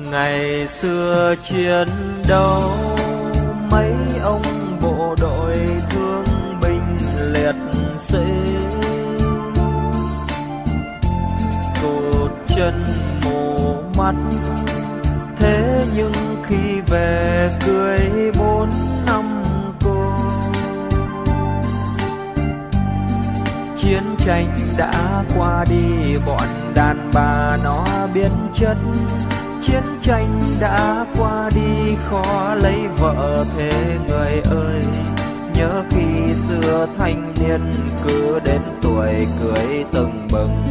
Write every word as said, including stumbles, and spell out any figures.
Ngày xưa chiến đấu, mấy ông bộ đội thương binh liệt sĩ cụt chân mù mắt, thế nhưng khi về cưới bốn năm cô. Chiến tranh đã qua đi, bọn đàn bà nó biến chất. Chiến tranh đã qua đi, khó lấy vợ thế người ơi. Nhớ khi xưa thanh niên, cứ đến tuổi cưới tưng bừng.